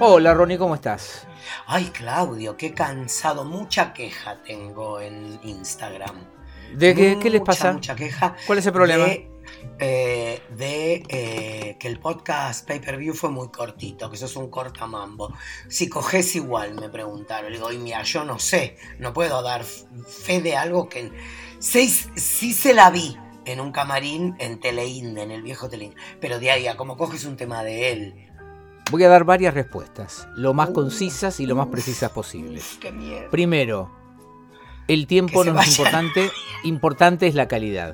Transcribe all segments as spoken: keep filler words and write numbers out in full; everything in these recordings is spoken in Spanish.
Hola Ronnie, ¿cómo estás? Ay, Claudio, qué cansado. Mucha queja tengo en Instagram. ¿De qué, mucha, qué les pasa? Mucha queja. ¿Cuál es el problema? De, eh, de eh, que el podcast Pay Per View fue muy cortito, que sos un cortamambo. Si coges igual, me preguntaron. Le digo, y mira, yo no sé, no puedo dar fe de algo que... Sí, sí se la vi en un camarín en Teleinde, en el viejo Teleinde. Pero de ahí a cómo coges un tema de él... Voy a dar varias respuestas, lo más Uh, concisas y lo más uf, precisas posibles. Qué miedo. Primero, el tiempo Que no se es vaya. importante, importante es la calidad.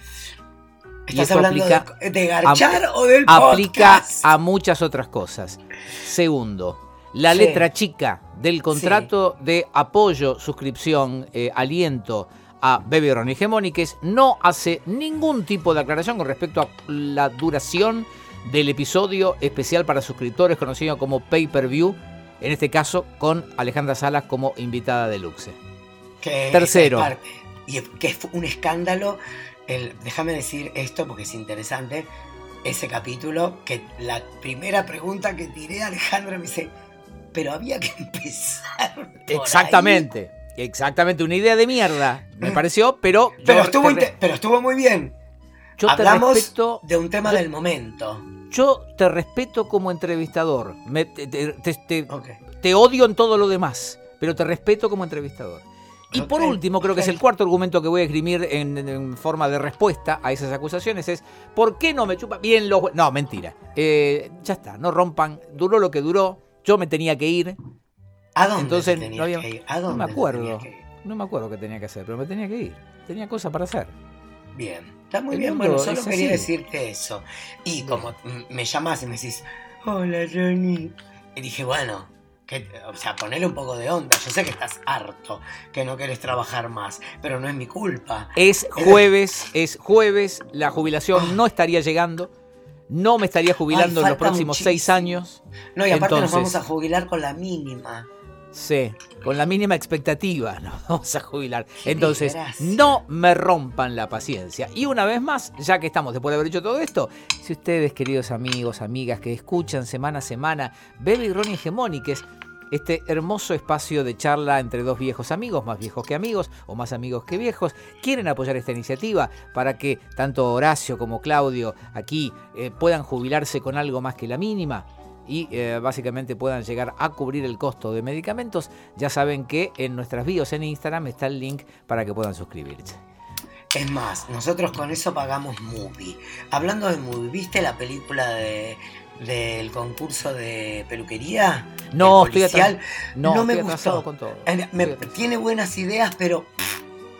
Y ¿Estás eso hablando aplica de, de garchar a, o del aplica podcast? a muchas otras cosas. Segundo, la Sí. letra chica del contrato sí. de apoyo, suscripción, eh, aliento a Baby Ronnie Hegemónicas no hace ningún tipo de aclaración con respecto a la duración del episodio especial para suscriptores conocido como Pay Per View, en este caso con Alejandra Salas como invitada deluxe. Que Tercero. Es parte, y que es un escándalo. El, déjame decir esto porque es interesante. Ese capítulo, que la primera pregunta que tiré a Alejandra me dice, pero había que empezar por Exactamente, ahí. exactamente, una idea de mierda, me pareció, pero... Pero, yo estuvo, te, pero estuvo muy bien. Yo Hablamos te respeto, de un tema yo, del momento. Yo te respeto como entrevistador. Me, te, te, te, okay. te odio en todo lo demás, pero te respeto como entrevistador. Y okay. por último, creo okay. que es el cuarto argumento que voy a esgrimir en, en forma de respuesta a esas acusaciones, es ¿por qué no me chupa bien los... No, mentira. Eh, ya está, no rompan. Duró lo que duró. Yo me tenía que ir. ¿A dónde Entonces, tenías no, había, que ir? ¿A dónde no me acuerdo. que ir? No me acuerdo qué tenía que hacer, pero me tenía que ir. Tenía cosas para hacer. Bien, está muy el bien. mundo Bueno, solo quería así. decirte eso. Y como me llamas y me decís, hola Ronnie, y dije, bueno, que, o sea, ponele un poco de onda. Yo sé que estás harto, que no querés trabajar más, pero no es mi culpa. Es jueves, es jueves, la jubilación oh. no estaría llegando. No me estaría jubilando Ay, en los próximos muchísimo. seis años. No, y aparte Entonces, nos vamos a jubilar con la mínima. Sí, con la mínima expectativa nos vamos a jubilar. Qué Entonces, desgracia. no me rompan la paciencia. Y una vez más, ya que estamos después de haber hecho todo esto, si ustedes, queridos amigos, amigas, que escuchan semana a semana Baby Ronnie Hegemónicas, este hermoso espacio de charla entre dos viejos amigos, más viejos que amigos o más amigos que viejos, quieren apoyar esta iniciativa para que tanto Horacio como Claudio aquí eh, puedan jubilarse con algo más que la mínima y eh, básicamente puedan llegar a cubrir el costo de medicamentos, ya saben que en nuestras bios en Instagram está el link para que puedan suscribirse. Es más, nosotros con eso pagamos Movie. Hablando de Movie, ¿viste la película de... del concurso de peluquería? No, estoy, policial? atras- no, no me estoy atrasado gustó. con todo. Me, tiene buenas ideas, pero pff,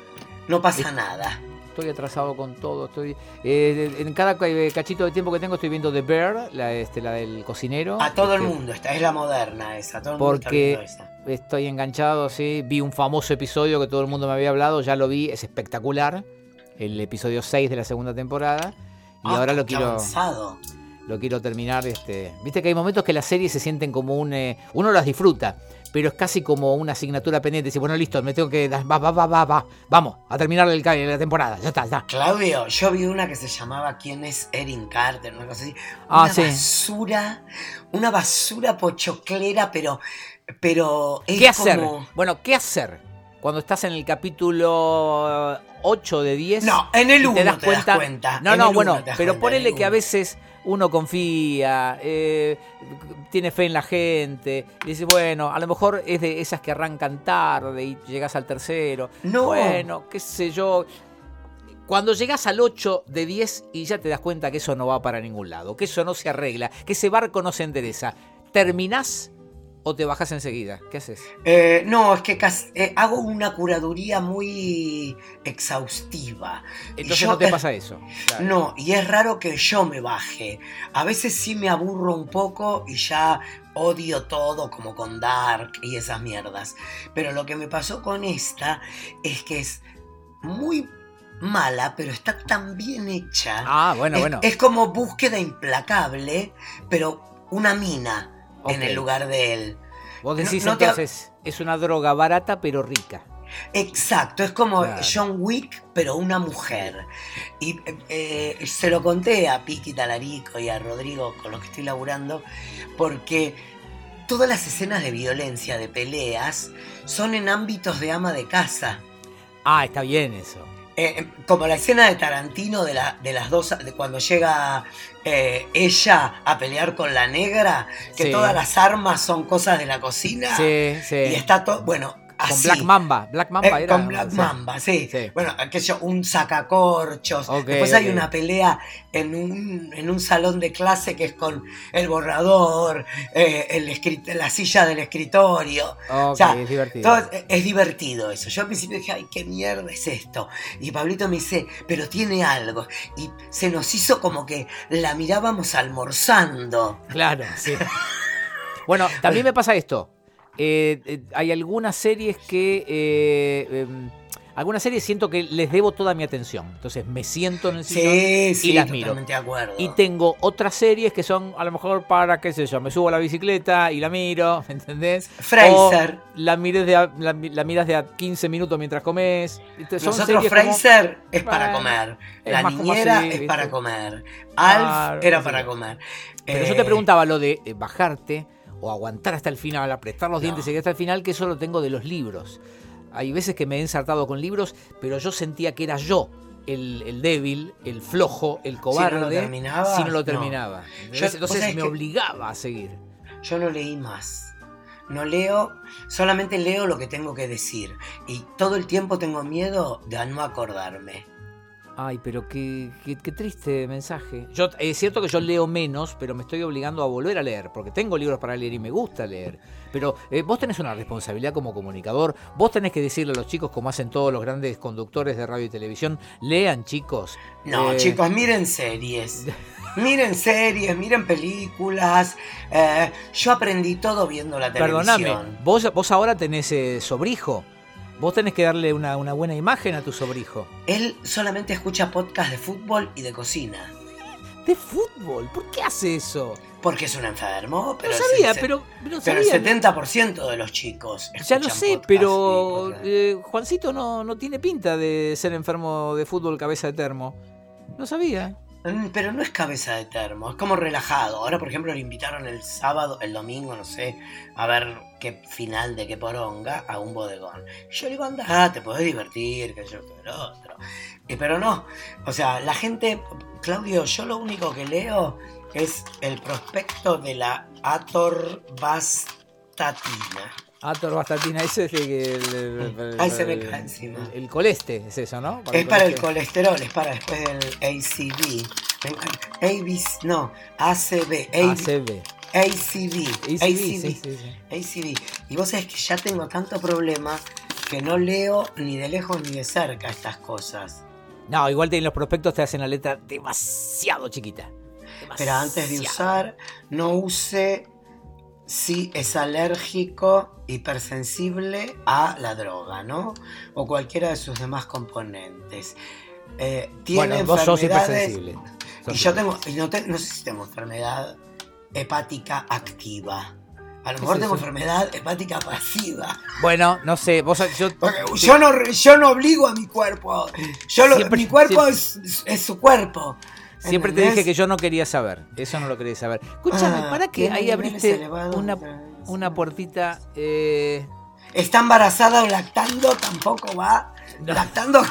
no pasa es, nada. Estoy atrasado con todo. Estoy eh, en cada cachito de tiempo que tengo estoy viendo The Bear, la, este, la del cocinero. A todo este, el mundo, esta es la moderna esa. Todo el porque mundo está viendo esa. Estoy enganchado, sí. Vi un famoso episodio que todo el mundo me había hablado, ya lo vi, es espectacular. El episodio seis de la segunda temporada. Y ah, ahora lo quiero. Avanzado. Lo quiero terminar. Este, viste que hay momentos que las series se sienten como un. Eh, uno las disfruta, pero es casi como una asignatura pendiente. Dice, bueno, listo, me tengo que. Va, va, va, va, va. Vamos, a terminar el, la temporada. Ya está, ya. Claudio, yo vi una que se llamaba ¿Quién es Erin Carter? Una cosa así. Ah, una sí. basura. Una basura pochoclera, pero. Pero. Es ¿Qué hacer? como... Bueno, ¿qué hacer? Cuando estás en el capítulo ocho de diez. No, en el uno te das te cuenta. das cuenta. No, en no, el bueno, uno te das pero cuenta, ponele en que a uno. veces uno confía, eh, tiene fe en la gente, y dice, bueno, a lo mejor es de esas que arrancan tarde y llegas al tercero. No. Bueno, qué sé yo. Cuando llegas al ocho de diez y ya te das cuenta que eso no va para ningún lado, que eso no se arregla, que ese barco no se endereza, ¿terminás o te bajás enseguida? ¿Qué haces? Eh, no, es que casi, eh, hago una curaduría muy exhaustiva. Entonces yo, no te es, pasa eso. Claro. No, y es raro que yo me baje. A veces sí me aburro un poco y ya odio todo, como con Dark y esas mierdas. Pero lo que me pasó con esta es que es muy mala, pero está tan bien hecha. Ah, bueno, es, bueno. Es como Búsqueda Implacable, pero una mina. Okay. En el lugar de él. Vos decís no, no entonces, te... es una droga barata pero rica. Exacto, es como claro. John Wick, pero una mujer. Y eh, se lo conté a Piqui Talarico y a Rodrigo, con los que estoy laburando, porque todas las escenas de violencia, de peleas, son en ámbitos de ama de casa. Ah, está bien eso. Eh, como la escena de Tarantino de, la, de las dos, de cuando llega eh, ella a pelear con la negra, que Sí. todas las armas son cosas de la cocina. Sí, sí. Y está todo, bueno, Con así. Black Mamba. Black Mamba Eh, era. con Black sí. Mamba, sí. Sí. Bueno, aquello, un sacacorchos. Ok, Después hay ok. una pelea en un, en un salón de clase que es con el borrador, eh, el escrit- la silla del escritorio. Ok, O sea, es divertido. todo- es divertido eso. Yo al principio dije, ay, qué mierda es esto. Y Pablito me dice, pero tiene algo. Y se nos hizo como que la mirábamos almorzando. Claro, sí. Bueno, también me pasa esto. Eh, eh, hay algunas series que... eh, eh, algunas series siento que les debo toda mi atención. Entonces me siento en el sillón Sí, sí, y las miro. totalmente de acuerdo. Y tengo otras series que son a lo mejor para, qué sé yo, me subo a la bicicleta y la miro, ¿me entendés? Fraser. O la, mires de a- la, la miras de a quince minutos mientras comes. Son Nosotros, series como- Fraser es para Bueno, comer. es La más como niñera así, es ¿viste? para comer. Alf Claro, era sí. para comer. Pero Eh, yo te preguntaba lo de eh, bajarte o aguantar hasta el final, apretar los No. dientes y llegar hasta el final, que eso lo tengo de los libros. Hay veces que me he ensartado con libros, pero yo sentía que era yo el, el débil, el flojo, el cobarde. lo terminabas, si no lo no. terminaba. Yo- Entonces, vos entonces sabés me que- obligaba a seguir. Yo no leí más. No leo, solamente leo lo que tengo que decir. Y todo el tiempo tengo miedo de no acordarme. Ay, pero qué, qué, qué triste mensaje. Yo, es cierto que yo leo menos, pero me estoy obligando a volver a leer, porque tengo libros para leer y me gusta leer. Pero eh, vos tenés una responsabilidad como comunicador, vos tenés que decirle a los chicos, como hacen todos los grandes conductores de radio y televisión, lean, chicos. No, Eh, chicos, miren series. Miren series, miren películas. Eh, yo aprendí todo viendo la televisión. Perdóname, vos, vos ahora tenés eh, sobrijo. Vos tenés que darle una, una buena imagen a tu sobrijo. Él solamente escucha podcast de fútbol y de cocina. De fútbol, ¿por qué hace eso? Porque es un enfermo, pero No el sabía, se- pero, pero Pero el sabía. setenta por ciento de los chicos Ya lo escuchan sé, podcast pero y podcast. eh, Juancito no, no tiene pinta de ser enfermo de fútbol cabeza de termo. No sabía. Mm, Pero no es cabeza de termo, es como relajado. Ahora, por ejemplo, le invitaron el sábado, el domingo, no sé, a ver qué final de qué poronga a un bodegón. Y yo le digo, anda, te podés divertir, que yo, que el otro. Y, pero no, o sea, la gente, Claudio, yo lo único que leo es el prospecto de la atorvastatina. Atorvastatina, ese es el que... el- el- el- Ahí se me el- cae encima. El, el coleste, es eso, ¿no? Es para el colesterol, es para después del A C V. Me encanta. A B C, no, A C V. A C V. A C V. A C V, sí, sí, sí. A C V. Y vos sabés que ya tengo tanto problema que no leo ni de lejos ni de cerca estas cosas. No, igual te- en los prospectos te hacen la letra demasiado chiquita. Pero antes de Demasiado. usar, no use si es alérgico, hipersensible a la droga, ¿no? O cualquiera de sus demás componentes. Eh, tiene Bueno, vos sos enfermedades. hipersensible. Y yo tengo, y no, te- no sé si tengo enfermedad hepática activa. A lo ¿Qué mejor es tengo eso? enfermedad hepática pasiva. Bueno, no sé, vos yo... Porque yo no, yo no obligo a mi cuerpo. Yo lo- Siempre- mi cuerpo siempre- es, es su cuerpo. Siempre te ¿Entendés? dije que yo no quería saber. Eso no lo quería saber. Escúchame, Ah, ¿para qué? tiene Ahí niveles abriste elevados una, de- una puertita... Eh... Está embarazada o lactando, tampoco va. No. Lactando.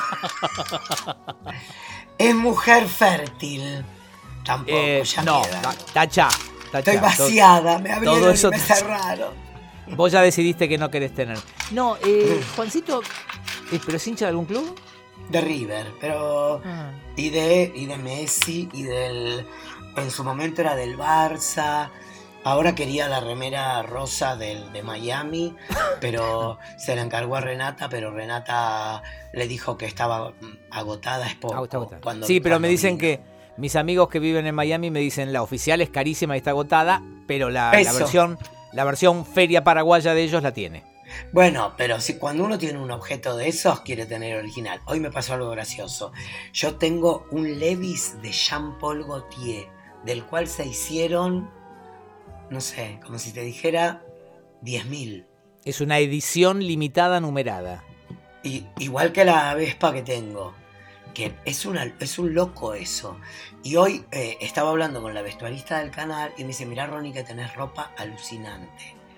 Es mujer fértil. Tampoco, Eh, ya no, me da. ta- tacha, tacha. Estoy vaciada, me abrieron todo y eso me tacha. cerraron. Vos ya decidiste que no querés tener. No, eh, Juancito, eh, ¿pero es hincha de algún club? De River, pero. Ah. Y de, y de Messi, y del. En su momento era del Barça. Ahora quería la remera rosa del, de Miami, pero se la encargó a Renata, pero Renata le dijo que estaba mm, agotada, es poco. Ah, está agotada. cuando- sí, pero me cuando dicen vino. que mis amigos que viven en Miami me dicen la oficial es carísima y está agotada, pero la, la Eso. versión la versión feria paraguaya de ellos la tiene. Bueno, pero si cuando uno tiene un objeto de esos, quiere tener original. Hoy me pasó algo gracioso. Yo tengo un Levi's de Jean-Paul Gaultier, del cual se hicieron, no sé, como si te dijera, diez mil. Es una edición limitada numerada. Y, igual que la Vespa que tengo, que es, una, es un loco eso. Y hoy eh, estaba hablando con la vestuarista del canal y me dice, mirá Ronnie que tenés ropa alucinante.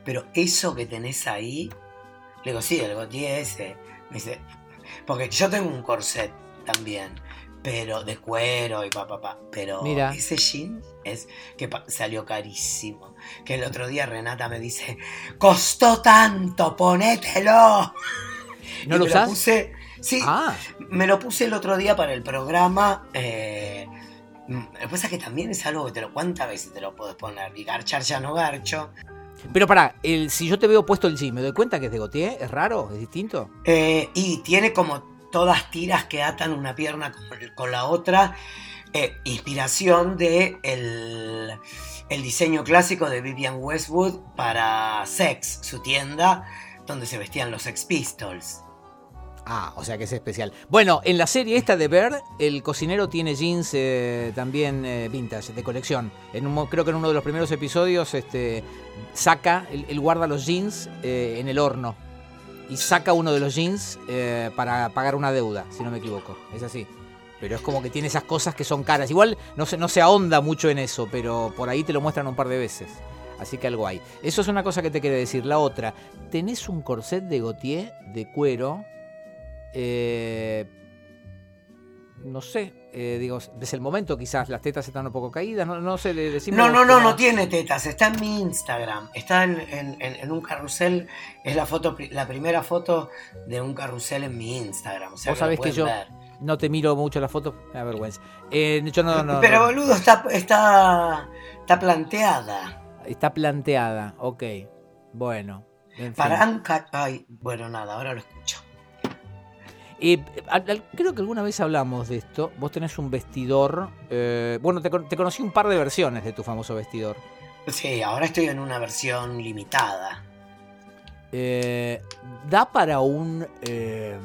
pero eso que tenés ahí, le digo, sí, el Gautier ese. Me dice, porque yo tengo un corset también, pero de cuero y pa, pa, pa. Pero Mira. ese jean es que pa, salió carísimo. Que el otro día Renata me dice, costó tanto, ponételo. ¿No y lo me usás? Lo puse, sí, Ah. me lo puse el otro día para el programa. Eh, lo que pasa es que también es algo que te lo, ¿cuántas veces te lo puedes poner? Y garchar ya no garcho. Pero pará, el, si yo te veo puesto el jean, ¿me doy cuenta que es de Gautier? ¿Es raro? ¿Es distinto? Eh, y tiene como todas tiras que atan una pierna con, con la otra. Eh, inspiración de el, el diseño clásico de Vivienne Westwood para Sex, su tienda, donde se vestían los Sex Pistols. Ah, o sea que es especial. Bueno, en la serie esta de Bear, el cocinero tiene jeans eh, también eh, vintage, de colección. En un, creo que en uno de los primeros episodios este, saca, él, él guarda los jeans eh, en el horno. Y saca uno de los jeans eh, para pagar una deuda, si no me equivoco. Es así. Pero es como que tiene esas cosas que son caras. Igual no se, no se ahonda mucho en eso, pero por ahí te lo muestran un par de veces. Así que algo hay. Eso es una cosa que te quería decir. La otra, tenés un corset de Gautier de cuero. Eh, no sé, eh, digo, desde el momento quizás las tetas están un poco caídas, no, no sé, decimos. No, no, no, como... no tiene tetas, está en mi Instagram, está en, en, en un carrusel, es la foto, la primera foto de un carrusel en mi Instagram. O sea, vos sabés que yo ver. no te miro mucho las fotos, me da vergüenza. Eh, yo no, no, Pero no. boludo, está, está, está planteada. Está planteada, ok, bueno. En Para fin. Anca... Ay, bueno, nada, ahora lo escucho. Eh, al, al, creo que alguna vez hablamos de esto. Vos tenés un vestidor. Eh, bueno, te, te conocí un par de versiones de tu famoso vestidor. Sí, ahora estoy en una versión limitada. Eh, ¿Da para un, eh,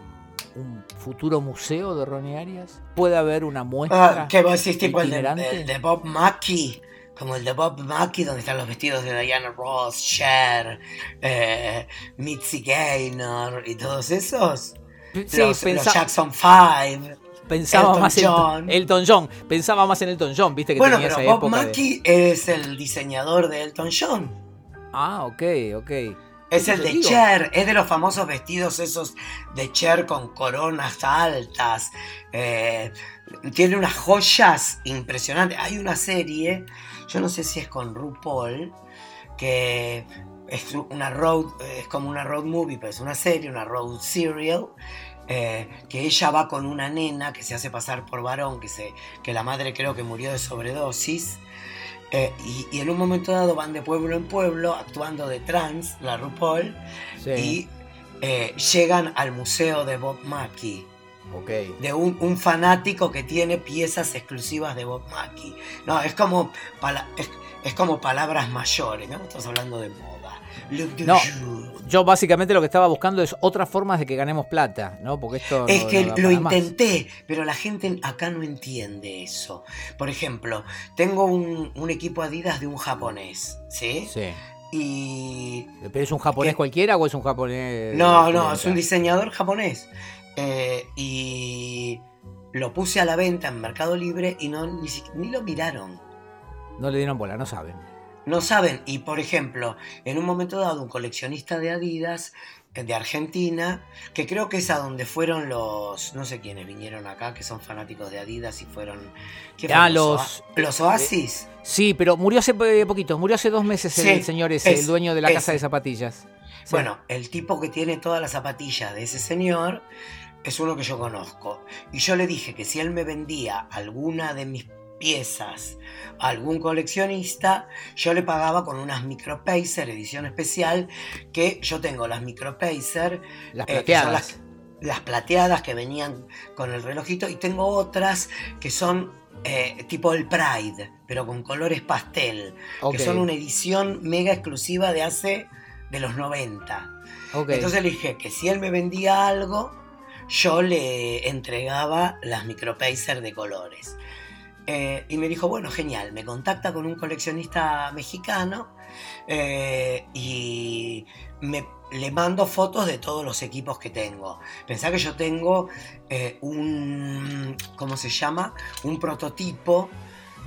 un futuro museo de Ronnie Arias? ¿Puede haber una muestra? Ah, ¿qué vos decís? Tipo el de, itinerante? el de Bob Mackie. Como el de Bob Mackie, donde están los vestidos de Diana Ross, Cher, eh, Mitzi Gaynor y todos esos. Sí, los, pensa- los Jackson Five. Pensaba Elton más John. en Elton John. Pensaba más en Elton John, viste que Bueno, tenía pero esa Bob época. Mackie De... es el diseñador de Elton John. Ah, ok, ok. Es Eso el te de digo. Cher, es de los famosos vestidos esos de Cher con coronas altas. Eh, tiene unas joyas impresionantes. Hay una serie, yo no sé si es con RuPaul, que es una road, es como una road movie, pero es una serie, una road serial. Eh, que ella va con una nena que se hace pasar por varón, que, se, que la madre creo que murió de sobredosis. Eh, y, y en un momento dado van de pueblo en pueblo actuando de trans, la RuPaul, Sí. y eh, llegan al museo de Bob Mackie, Ok. de un, un fanático que tiene piezas exclusivas de Bob Mackie. No, es como, pala, es, es como palabras mayores, ¿no? Estamos hablando de moda. No, yo básicamente lo que estaba buscando es otras formas de que ganemos plata, ¿no? Porque esto Es no, que no da lo para más. intenté, pero la gente acá no entiende eso. Por ejemplo, tengo un, un equipo Adidas de un japonés, ¿sí? Sí. Y... ¿Pero es un japonés ¿Qué? cualquiera o es un japonés? No, de no, venta? es un diseñador japonés. Eh, y lo puse a la venta en Mercado Libre y no ni, si- ni lo miraron. No le dieron bola, no saben. No saben. Y por ejemplo, en un momento dado, un coleccionista de Adidas eh, de Argentina, que creo que es a donde fueron los, no sé quiénes vinieron acá, que son fanáticos de Adidas y fueron... ¿qué Ah, fueron? los- Oa- los Oasis. Sí, pero murió hace eh, poquito, murió hace dos meses el Sí, señor ese, es- el dueño de la casa ese. de zapatillas. Sí. Bueno, el tipo que tiene todas las zapatillas de ese señor es uno que yo conozco. Y yo le dije que si él me vendía alguna de mis piezas a algún coleccionista, yo le pagaba con unas Micro Pacer edición especial, que yo tengo las Micro Pacer, Las eh, que son plateadas. las, las plateadas que venían con el relojito, y tengo otras que son eh, tipo el Pride, pero con colores pastel, Ok, que son una edición mega exclusiva de hace de los noventa. ok. Entonces le dije que si él me vendía algo, yo le entregaba las Micropacer de colores. Eh, y me dijo, bueno, genial, me contacta con un coleccionista mexicano eh, y me, le mando fotos de todos los equipos que tengo. Pensá que yo tengo eh, un, ¿cómo se llama? Un prototipo,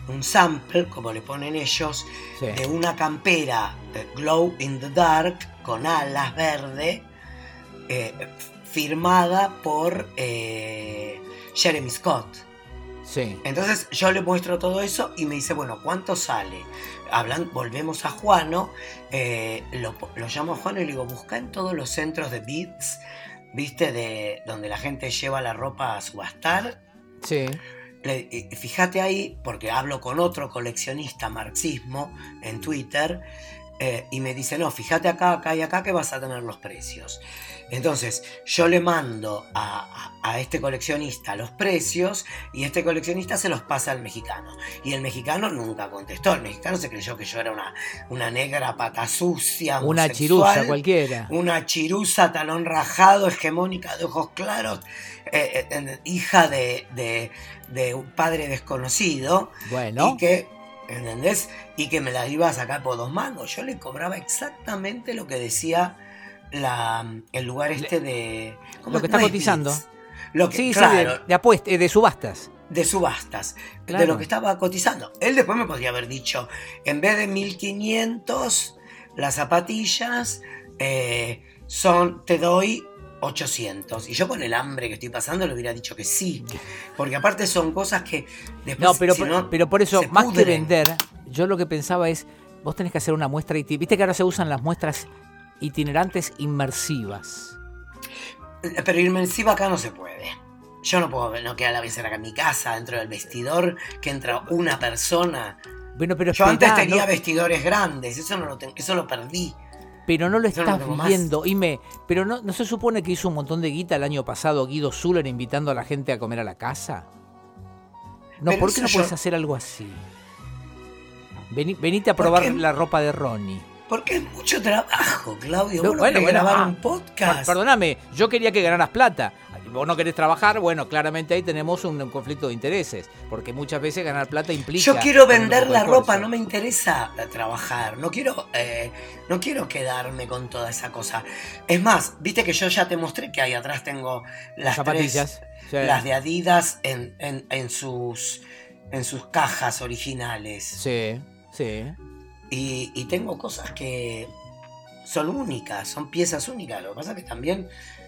un sample, como le ponen ellos, Sí. de una campera eh, glow in the dark con alas verde, eh, firmada por eh, Jeremy Scott. Sí. Entonces yo le muestro todo eso y me dice, bueno, ¿cuánto sale? Hablan, volvemos a Juano, eh, lo, lo llamo a Juano y le digo, busca en todos los centros de beats, ¿viste? De donde la gente lleva la ropa a subastar. Sí. Le, eh, fíjate ahí, porque hablo con otro coleccionista marxismo en Twitter, eh, y me dice, no, fíjate acá, acá y acá que vas a tener los precios. Entonces yo le mando a, a, a este coleccionista los precios y este coleccionista se los pasa al mexicano. Y el mexicano nunca contestó. El mexicano se creyó que yo era una, una negra pata sucia, Una chirusa cualquiera. Una chirusa, talón rajado, hegemónica, de ojos claros, eh, eh, hija de, de, de un padre desconocido. Bueno. Y que, ¿entendés? Y que me la iba a sacar por dos mangos. Yo le cobraba exactamente lo que decía la, el lugar este de... Lo que está no cotizando. Lo que, sí, claro, sí, de, de apuestas, de subastas. De subastas, claro. De lo que estaba cotizando. Él después me podría haber dicho, en vez de mil quinientos, las zapatillas eh, son, te doy ochocientos. Y yo con el hambre que estoy pasando le hubiera dicho que sí. Porque aparte son cosas que después... No, pero, si por, no, pero por eso, más pudren. que vender, yo lo que pensaba es, vos tenés que hacer una muestra, iti- viste que ahora se usan las muestras itinerantes inmersivas. Pero inmersiva acá no se puede. Yo no puedo, no queda la vencer acá en mi casa, dentro del vestidor, que entra una persona. Bueno, pero Yo esperá, antes tenía no, vestidores grandes, eso no lo ten- eso lo perdí. pero no lo Yo no estás tengo más. viendo, Ime. Pero no, ¿no se supone que hizo un montón de guita el año pasado Guido Zuller invitando a la gente a comer a la casa? No, Pero ¿por qué eso no yo- puedes hacer algo así? Vení- venite a probar qué? la ropa de Ronnie. Porque es mucho trabajo, Claudio. No, Vos no bueno, querés bueno, grabar ah, un podcast. Per- Perdóname, yo quería que ganaras plata. Vos no querés trabajar, bueno, claramente ahí tenemos un, un conflicto de intereses, porque muchas veces ganar plata implica... Yo quiero poner un vender poco de la ropa, esfuerzo. no me interesa eh, trabajar, no quiero, eh, no quiero quedarme con toda esa cosa. Es más, viste que yo ya te mostré que ahí atrás tengo las zapatillas, tres, sí. las de Adidas en, en, en sus, en sus cajas originales. Sí, sí. Y, y tengo cosas que son únicas, son piezas únicas. Lo que pasa es que también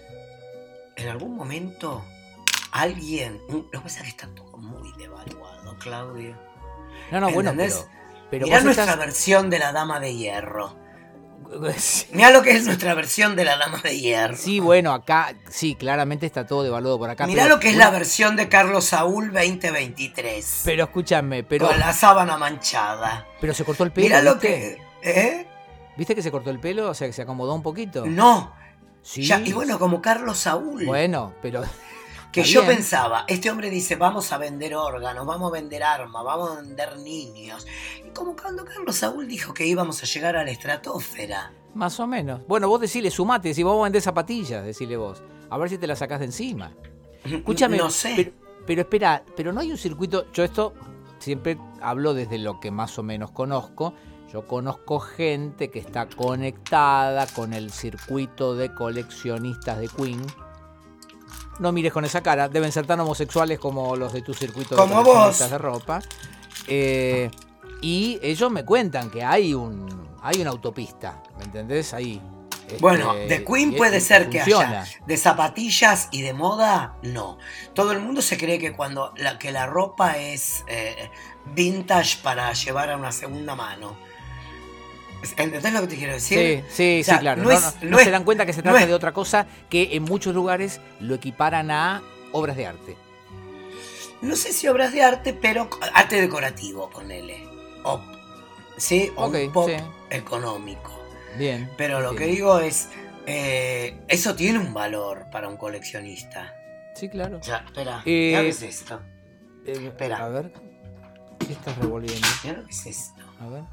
en algún momento alguien... Lo que pasa es que está todo muy devaluado, Claudio. No, no, bueno, ¿Entendés? pero... pero Mirá vos nuestra estás... versión de la Dama de Hierro. Sí. Mirá lo que es nuestra versión de la Dama de Hierro. Sí, bueno, acá, sí, claramente está todo devaluado por acá. Mirá pero, lo que es bueno, la versión de Carlos Saúl veinte veintitrés. Pero escúchame, pero, Con la sábana manchada. pero se cortó el pelo, Mirá lo ¿viste? que... ¿Eh? ¿Viste que se cortó el pelo? O sea, que se acomodó un poquito. No. Sí. Ya, y bueno, como Carlos Saúl. Bueno, pero... Que está yo bien. pensaba, este hombre dice, vamos a vender órganos, vamos a vender armas, vamos a vender niños. Y como cuando Carlos Saúl dijo que íbamos a llegar a la estratosfera. Más o menos. Bueno, vos decile, sumate, si vos vos vendés zapatillas, decile vos. A ver si te las sacás de encima. Escúchame. No sé. Pero, pero espera, pero no hay un circuito. Yo esto siempre hablo desde lo que más o menos conozco. Yo conozco gente que está conectada con el circuito de coleccionistas de Queen. No mires con esa cara, deben ser tan homosexuales como los de tu circuito Como de coleccionistas vos. de ropa. Eh, y ellos me cuentan que hay un hay una autopista, ¿me entendés? Ahí. Este, Bueno, de Queen y- puede y ser que funciona. haya. De zapatillas y de moda, no. Todo el mundo se cree que cuando la, que la ropa es eh, vintage para llevar a una segunda mano. ¿Entendés lo que te quiero decir? Sí, sí, O sea, sí, claro. no No, es- no- no no es- se dan cuenta que se no trata es- de otra cosa que en muchos lugares lo equiparan a obras de arte. No sé si obras de arte, pero arte decorativo, ponele. O, ¿sí? O Ok, un pop sí. económico. Bien. Pero lo que entiendo. digo es, eh, eso tiene un valor para un coleccionista. Sí, claro. O sea, espera, Eh, mirá lo que es esto. Eh, espera. A ver. ¿Qué estás revolviendo? Mirá lo que es esto. A ver.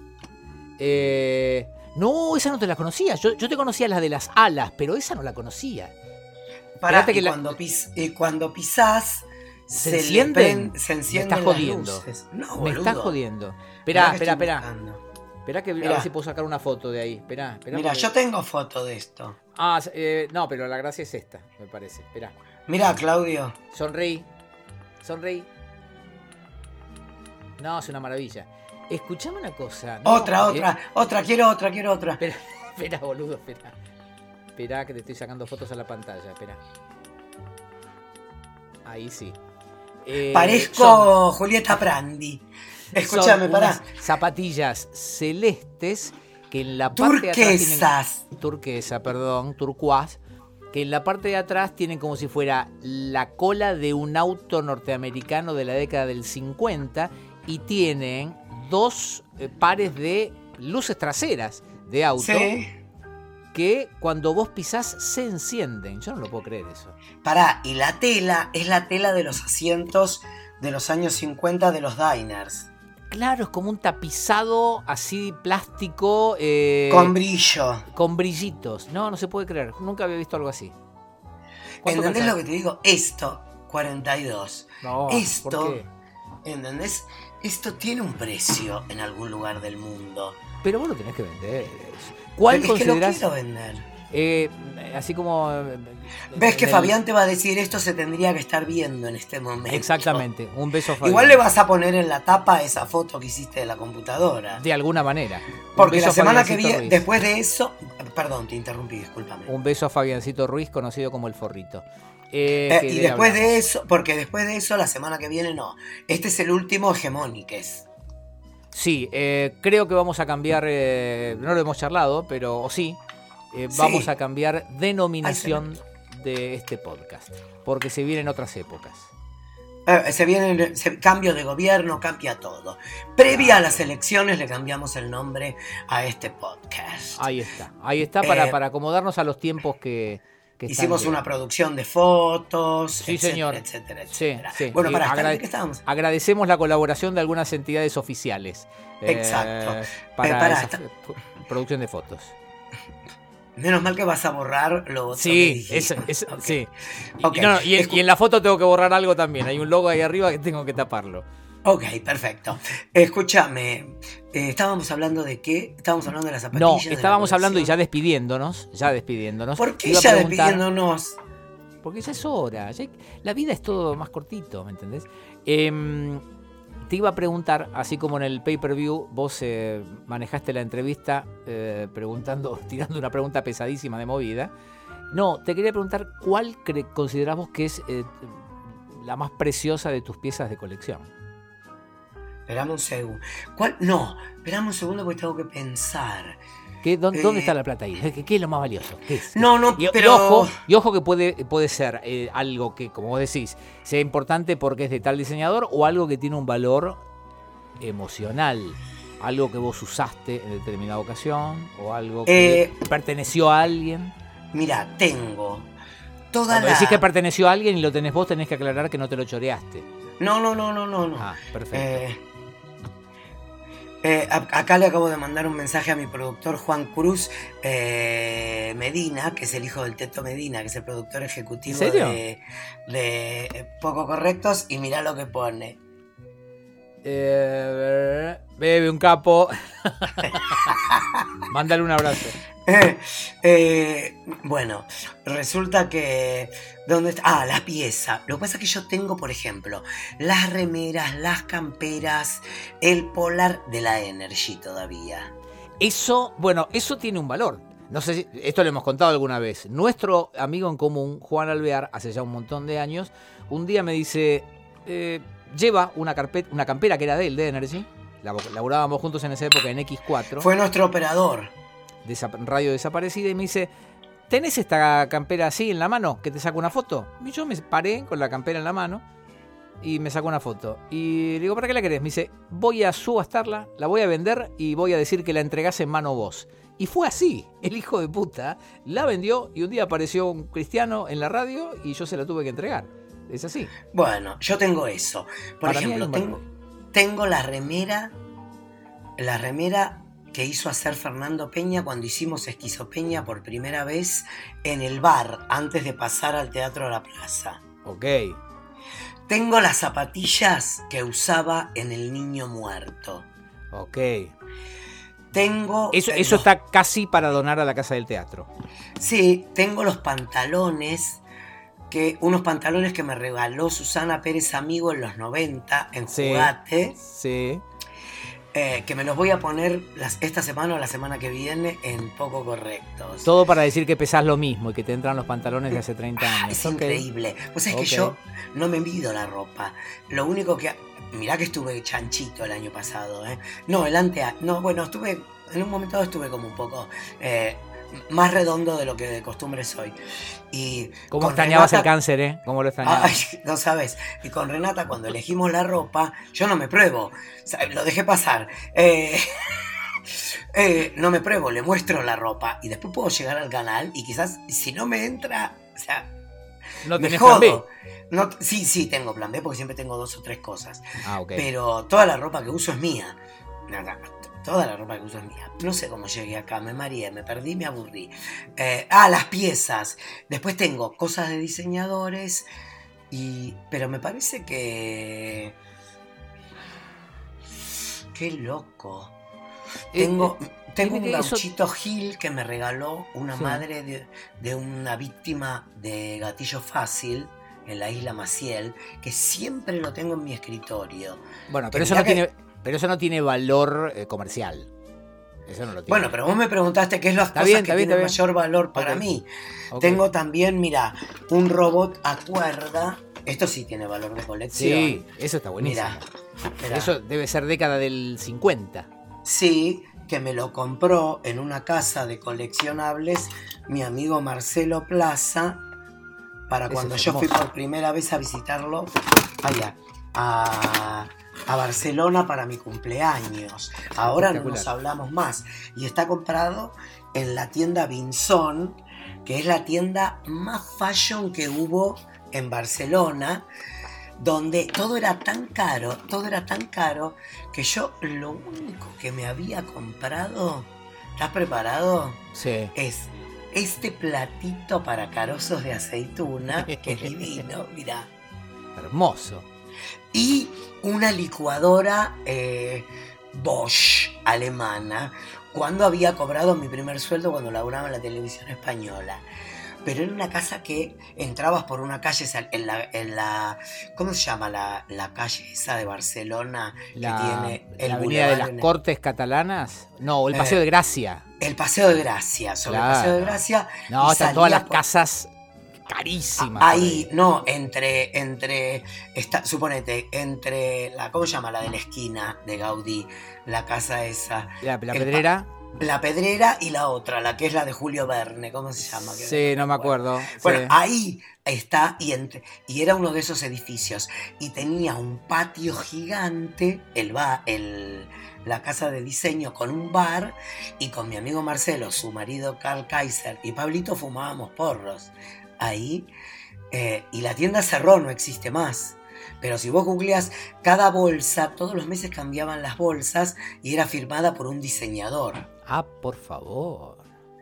Eh, no, esa no te la conocía. Yo, yo te conocía la de las alas, pero esa no la conocía. Pará, Fíjate y, que la- cuando pis, y cuando pisás, ¿Se le encienden? pren- se Me encienden estás las jodiendo. luces. No, Me boludo. estás jodiendo. Mirá Esperá, que esperá, estoy esperá. buscando. Esperá que a Mirá. ver si puedo sacar una foto de ahí. Esperá, esperá. Mira, porque- yo tengo foto de esto. Ah, eh, no, pero la gracia es esta, me parece. Esperá. Mira, Claudio. Sonreí. Sonreí. No, es una maravilla. Escuchame una cosa. No, otra, eh, otra, otra, quiero otra, quiero otra. Espera, espera, boludo, espera. Espera que te estoy sacando fotos a la pantalla, espera. Ahí sí. Eh, Parezco son, Julieta Prandi. Escúchame, son pará. unas zapatillas celestes que en la parte Turquesas. de atrás tienen, turquesa, perdón, turquoise, que en la parte de atrás tienen como si fuera la cola de un auto norteamericano de la década del cincuenta y tienen dos eh, pares de luces traseras de auto. Sí. Que cuando vos pisás se encienden. Yo no lo puedo creer eso. Pará, y la tela es la tela de los asientos de los años cincuenta de los diners. Claro, es como un tapizado así plástico. Eh, con brillo. Con brillitos. No, no se puede creer. Nunca había visto algo así. ¿Entendés lo que te digo? Esto, cuarenta y dos. No, Esto, ¿por qué? ¿entendés? Esto tiene un precio en algún lugar del mundo. Pero vos lo tenés que vender. ¿Cuál es considerás? que lo quiero vender. Eh, así como... Eh, Ves que el... Fabián te va a decir esto se tendría que estar viendo en este momento. Exactamente, un beso a Fabián. Igual le vas a poner en la tapa esa foto que hiciste de la computadora. De alguna manera. Porque la semana que viene, después de eso... Perdón, te interrumpí, discúlpame. Un beso a Fabiancito Ruiz, conocido como el Forrito. Eh, eh, y después hablamos. de eso, porque después de eso, la semana que viene no. Este es el último Hegemóniques. Sí, eh, creo que vamos a cambiar, eh, no lo hemos charlado, pero o sí, eh, vamos sí. a cambiar denominación Ay, de este podcast, porque se vienen otras épocas. Eh, se viene se, cambio de gobierno, cambia todo. Previa a las elecciones le cambiamos el nombre a este podcast. Ahí está, ahí está para, eh, para acomodarnos a los tiempos que... Hicimos una producción de fotos, sí, etcétera, señor. etcétera, etcétera. Sí, sí. Bueno, para agrade- ¿qué estábamos? Agradecemos la colaboración de algunas entidades oficiales. Exacto. Eh, para, eh, para esa esta... producción de fotos. Menos mal que vas a borrar lo otro sí, que dijiste. Eso, eso, okay. sí. Okay. Y, no, y, en, y en la foto tengo que borrar algo también. Hay un logo ahí arriba que tengo que taparlo. Ok, perfecto. Escúchame, eh, estábamos hablando de qué? Estábamos hablando de las zapatillas. No, estábamos hablando y ya despidiéndonos, ya despidiéndonos. ¿Por qué ya despidiéndonos? Porque ya es hora. Ya, la vida es todo más cortito, ¿me entendés? Eh, te iba a preguntar, así como en el pay-per-view, vos eh, manejaste la entrevista eh, preguntando, tirando una pregunta pesadísima de movida. No, te quería preguntar cuál cre- considerás vos que es eh, la más preciosa de tus piezas de colección. Esperame un segundo. ¿Cuál? No, esperame un segundo porque tengo que pensar. ¿Qué, dónde, eh, ¿Dónde está la plata ahí? ¿Qué, qué es lo más valioso? ¿Qué es? No, no, y, pero... Y ojo, y ojo que puede, puede ser eh, algo que, como vos decís, sea importante porque es de tal diseñador o algo que tiene un valor emocional. Algo que vos usaste en determinada ocasión o algo que eh, perteneció a alguien. Mira, tengo toda Cuando la... decís que perteneció a alguien y lo tenés vos, tenés que aclarar que no te lo choreaste. No, no, no, no, no. no. Ah, perfecto. Eh, eh, acá le acabo de mandar un mensaje a mi productor Juan Cruz eh, Medina, que es el hijo del Teto Medina, que es el productor ejecutivo de, de Poco Correctos, y mirá lo que pone. Eh, bebe un capo. Mándale un abrazo. Eh, eh, bueno, resulta que... ¿Dónde está? Ah, la pieza. Lo que pasa es que yo tengo, por ejemplo, las remeras, las camperas, el polar de la Energy todavía. Eso, bueno, eso tiene un valor. No sé si, esto lo hemos contado alguna vez. Nuestro amigo en común, Juan Alvear, hace ya un montón de años, un día me dice, eh, lleva una, carpeta, una campera que era de él, de Energy. Laburábamos juntos en esa época en equis cuatro. Fue nuestro operador. De esa radio desaparecida, y me dice, ¿tenés esta campera así en la mano? ¿Que te saco una foto? Y yo me paré con la campera en la mano y me sacó una foto. Y le digo, ¿para qué la querés? Me dice, voy a subastarla, la voy a vender y voy a decir que la entregás en mano vos. Y fue así, el hijo de puta la vendió y un día apareció un cristiano en la radio y yo se la tuve que entregar. Es así. Bueno, yo tengo eso. Por Para ejemplo, tengo, tengo la remera, la remera... que hizo hacer Fernando Peña cuando hicimos Esquizopeña por primera vez en el bar, antes de pasar al Teatro de la Plaza. Ok. Tengo las zapatillas que usaba en El Niño Muerto. Ok. Tengo... Eso, eso los... está casi para donar a la Casa del Teatro. Sí, tengo los pantalones que unos pantalones que me regaló Susana Pérez Amigo en los noventa en Sí, Jugate, sí. eh, que me los voy a poner las, esta semana o la semana que viene en Poco Correctos. Todo para decir que pesás lo mismo y que te entran los pantalones de hace treinta Ah, años. es Ok. increíble. Pues es Ok. que yo no me mido la ropa. Lo único que... Mirá que estuve chanchito el año pasado, ¿eh? No, el ante... No, bueno, estuve... En un momento dado estuve como un poco... Eh, más redondo de lo que de costumbre soy. Y ¿Cómo con extrañabas Renata- el cáncer, eh? ¿Cómo lo extrañabas? Ay, no sabes. Y con Renata, cuando elegimos la ropa, yo no me pruebo. O sea, lo dejé pasar. Eh, eh, no me pruebo, le muestro la ropa. Y después puedo llegar al canal y quizás, si no me entra, o sea, No me tenés plan B. jodo. No, sí, sí, tengo plan B porque siempre tengo dos o tres cosas. Ah, ok. Pero toda la ropa que uso es mía. Nada, toda la ropa que uso es mía. No sé cómo llegué acá, me mareé, me perdí, me aburrí. Eh, ah, las piezas. Después tengo cosas de diseñadores. Y, pero me parece que... Qué loco. Eh, Tengo, eh, tengo un tiene que- eso- gauchito Gil que me regaló una Sí. madre de, de una víctima de gatillo fácil en la isla Maciel, que siempre lo tengo en mi escritorio. Bueno, que pero eso mirá no que- tiene, pero eso no tiene valor eh, comercial. Eso no lo tiene. Bueno, pero vos me preguntaste qué es las Está cosas bien, que está bien, tienen está bien. mayor valor para Ok. mí. Ok. Tengo también, mira, un robot a cuerda. Esto sí tiene valor de colección. Sí, eso está buenísimo. Mira, mira. Eso debe ser década del cincuenta. Sí, que me lo compró en una casa de coleccionables mi amigo Marcelo Plaza para Ese cuando es yo fui hermoso. por primera vez a visitarlo allá, a, a Barcelona para mi cumpleaños. Ahora no nos Espectacular. hablamos más. Y está comprado en la tienda Vinson, que es la tienda más fashion que hubo en Barcelona, donde todo era tan caro, todo era tan caro, que yo lo único que me había comprado, ¿estás preparado? Sí. Es este platito para carozos de aceituna, que es divino, mirá. Hermoso. Y una licuadora eh, Bosch alemana, cuando había cobrado mi primer sueldo cuando laburaba en la televisión española. Pero era una casa que entrabas por una calle en la, en la ¿cómo se llama la, la calle esa de Barcelona que La, tiene el la avenida de bulevar las en el- Cortes Catalanas. No, o el Eh, Paseo de Gracia. el Paseo de Gracia, sobre el Paseo de Claro. Gracia. No, y están todas salías las por- casas carísimas. Ah, por ahí, no, entre, entre, está, suponete, entre la, ¿cómo se llama? La de la esquina de Gaudí, la casa esa. La, la el Pedrera. La Pedrera y la otra, la que es la de Julio Verne, ¿cómo se llama? Que Sí, no me acuerdo. Bueno, Sí. ahí está, y, entre, y era uno de esos edificios, y tenía un patio gigante, el bar, el, la casa de diseño con un bar, y con mi amigo Marcelo, su marido Carl Kaiser y Pablito fumábamos porros. Ahí, eh, y la tienda cerró, no existe más. Pero si vos googleás, cada bolsa, todos los meses cambiaban las bolsas y era firmada por un diseñador. Ah, por favor.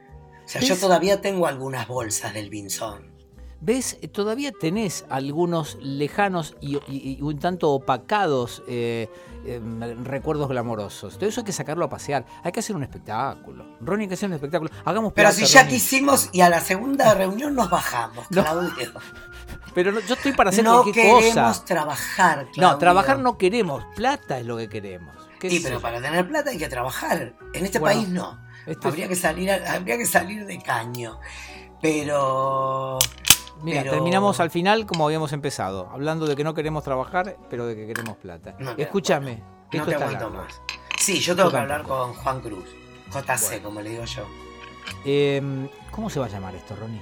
O sea, ¿Ves? yo todavía tengo algunas bolsas del Vinson. ¿Ves? Todavía tenés algunos lejanos y, y- y un tanto opacados eh, eh, recuerdos glamorosos. Todo eso hay que sacarlo a pasear. Hay que hacer un espectáculo. Ronnie, hay que hacer un espectáculo. Hagamos Pero plata, si ya Ronnie. quisimos y a la segunda reunión nos bajamos, No. Claudio. Pero no- yo estoy para hacer No cualquier queremos cosa. trabajar, Claudio. No, trabajar no queremos. Plata es lo que queremos. ¿Qué Sí, sé pero yo? para tener plata hay que trabajar. En este Bueno, país no. Esto es- Habría que salir, a- habría que salir de caño. Pero... Mira, pero- terminamos al final como habíamos empezado, hablando de que no queremos trabajar, pero de que queremos plata. No te Escúchame, No esto te está aguanto largo. más. Sí, yo tengo Yo que hablar tampoco. con Juan Cruz. J C, Bueno. como le digo yo. Eh, ¿Cómo se va a llamar esto, Ronnie?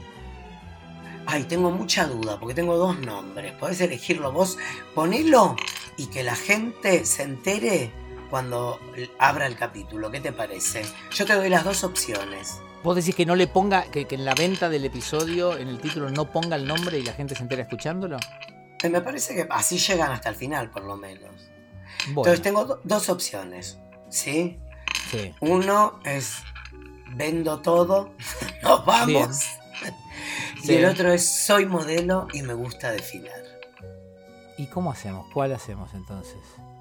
Ay, tengo mucha duda, porque tengo dos nombres. Podés elegirlo vos. Ponelo y que la gente se entere cuando abra el capítulo. ¿Qué te parece? Yo te doy las dos opciones. Vos decís que no le ponga, que, que en la venta del episodio, en el título, no ponga el nombre y la gente se entera escuchándolo. Eh, Me parece que así llegan hasta el final, por lo menos. Bueno, Entonces tengo do- dos opciones, ¿sí? sí. Uno es vendo todo, nos vamos. Y Sí. el otro es soy modelo y me gusta desfilar. ¿Y cómo hacemos? ¿Cuál hacemos entonces?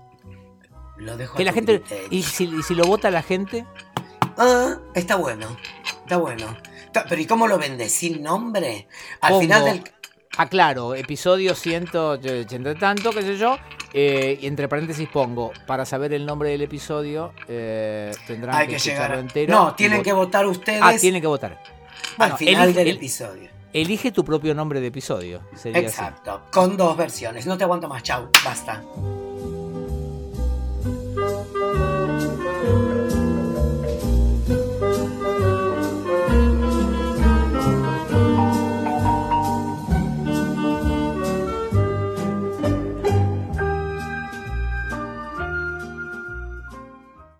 Lo dejo Que a la tu gente, criterio. y si, y si lo vota la gente, Ah, está bueno, está bueno. Ta- Pero ¿y cómo lo vendes? ¿Sin nombre? Al Pongo- final del... Ah, claro, episodio ciento ochenta y tanto, qué sé yo. Eh, y entre paréntesis pongo, para saber el nombre del episodio, eh, tendrán Hay que, que escucharlo llegar. entero. No, tienen y que votar ustedes. Ah, tienen que votar. Bueno, al final elige, del el, episodio. Elige tu propio nombre de episodio. Sería Exacto, así. Con dos versiones. No te aguanto más, chau, basta.